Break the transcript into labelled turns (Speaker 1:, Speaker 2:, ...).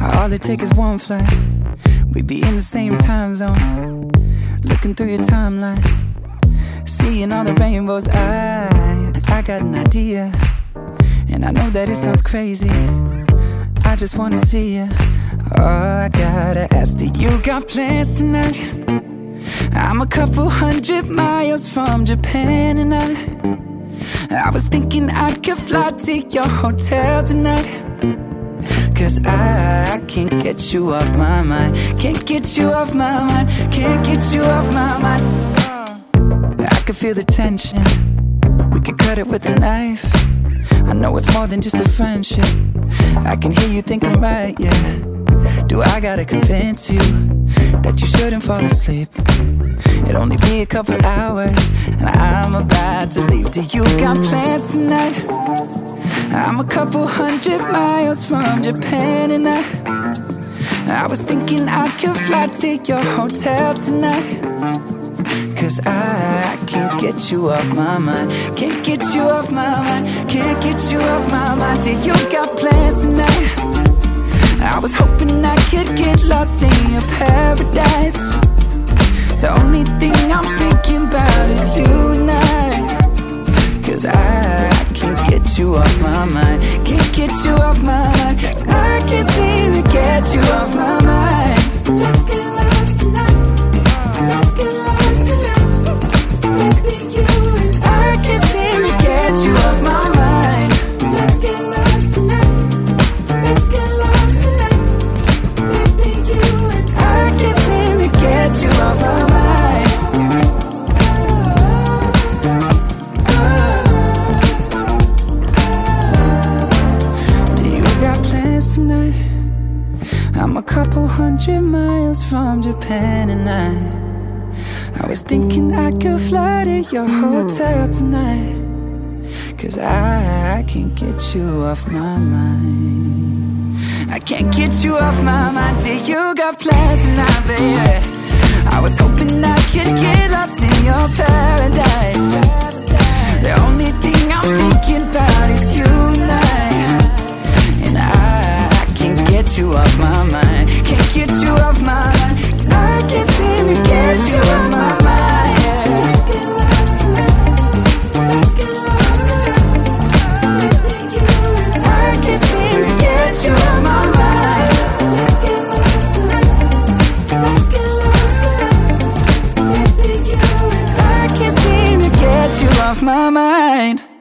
Speaker 1: All it takes is one flight, we'd be in the same time zone. Looking through your timeline, seeing all the rainbows. I got an idea, and I know that it sounds crazy. I just wanna see you. Oh, I gotta ask, do you got plans tonight? I'm a couple 100 miles from Japan, and I was thinking I could fly to your hotel tonight. 'Cause I can't get you off my mind. Can't get you off my mind. Can't get you off my mind. I can feel the tension, we could cut it with a knife. I know it's more than just a friendship. I can hear you thinking, right, yeah. Do I gotta convince you that you shouldn't fall asleep? It'll only be a couple hours, and I'm about to leave. Do you got plans tonight? I'm a couple 100 miles from Japan, and I was thinking I could fly to your hotel tonight. 'Cause I can't get you off my mind. Can't get you off my mind. Can't get you off my mind. Do you got plans tonight? I was hoping I could get lost in your paradise. The only thing I'm thinking about is you and I. 'Cause I can't get you off my mind. Can't get you off my mind. I can't seem to get you off my mind.
Speaker 2: Let's get lost tonight. Let's get lost tonight. Baby, you and
Speaker 1: I can't seem to get you off my mind.
Speaker 2: let's get lost tonight. Let's get lost tonight. Baby, you and
Speaker 1: I can't seem to get you off my mind. Do you got plans tonight? I'm a couple 100 miles from Japan, and I was thinking I could fly to your hotel tonight. 'Cause I can't get you off my mind. I can't get you off my mind. Do you got plans tonight, baby? I was hoping I could get lost in your paradise. The only thing I'm thinking about is you and and I can't get you off my mind. Can't get you off my mind. I can't seem to get you off my mind.
Speaker 2: let's get lost tonight. Let's get lost tonight. Baby, you and
Speaker 1: I can't seem to get you off my mind.
Speaker 2: let's get lost tonight. Let's get lost tonight. Baby, you and
Speaker 1: I can't seem to get you off my mind.